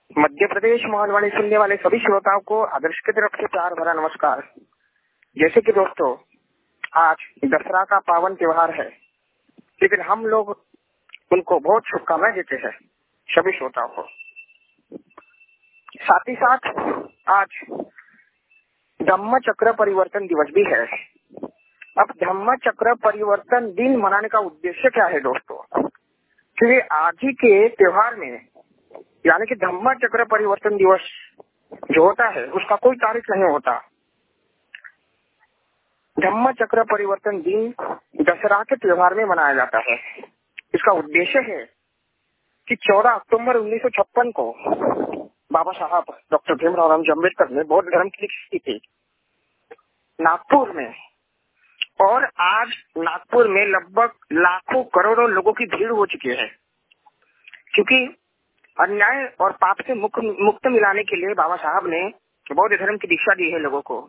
मध्य प्रदेश मोहनवाणी सुनने वाले सभी श्रोताओं को आदर्श की तरफ से प्यार भरा नमस्कार। जैसे कि दोस्तों, आज दशहरा का पावन त्योहार है, लेकिन हम लोग उनको बहुत शुभकामनाएं देते हैं सभी श्रोताओं को। साथ ही साथ आज धम्म चक्र परिवर्तन दिवस भी है। अब धम्म चक्र परिवर्तन दिन मनाने का उद्देश्य क्या है दोस्तों? क्योंकि आज ही के त्योहार में यानी कि धम्म चक्र परिवर्तन दिवस जो होता है उसका कोई तारीख नहीं होता। धम्म चक्र परिवर्तन दिन दशहरा के त्योहार में मनाया जाता है। इसका उद्देश्य है कि 14 अक्टूबर 1956 को बाबा साहब डॉक्टर भीमराव अम्बेडकर ने बौद्ध धर्म की की थी नागपुर में, और आज नागपुर में लगभग लाखों करोड़ों लोगों की भीड़ हो चुकी है। क्योंकि अन्याय और पाप से मुक्त मिलाने के लिए बाबा साहब ने बौद्ध धर्म की दीक्षा दी है लोगों को।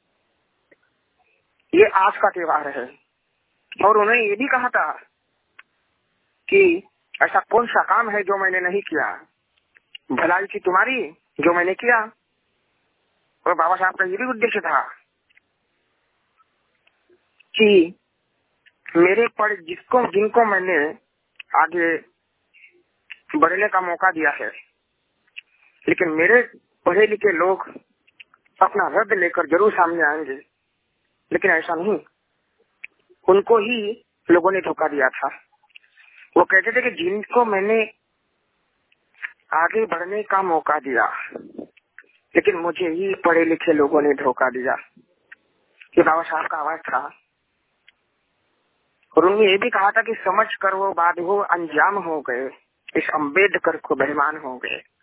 ये आज का त्योहार है। और उन्होंने ये भी कहा था कि ऐसा कौन सा काम है जो मैंने नहीं किया, भलाई की तुम्हारी जो मैंने किया। और बाबा साहब का ये भी उद्देश्य था कि मेरे पर जिनको मैंने आगे बढ़ने का मौका दिया है, लेकिन मेरे पढ़े लिखे लोग अपना रद्द लेकर जरूर सामने आएंगे। लेकिन ऐसा नहीं, उनको ही लोगों ने धोखा दिया था। वो कहते थे कि जिनको मैंने आगे बढ़ने का मौका दिया, लेकिन मुझे ही पढ़े लिखे लोगों ने धोखा दिया। ये बाबा साहब का आवाज था। और उन्होंने ये भी कहा था कि समझ कर वो बात हो अंजाम हो गए, इस अम्बेडकर को बेईमान हो गए।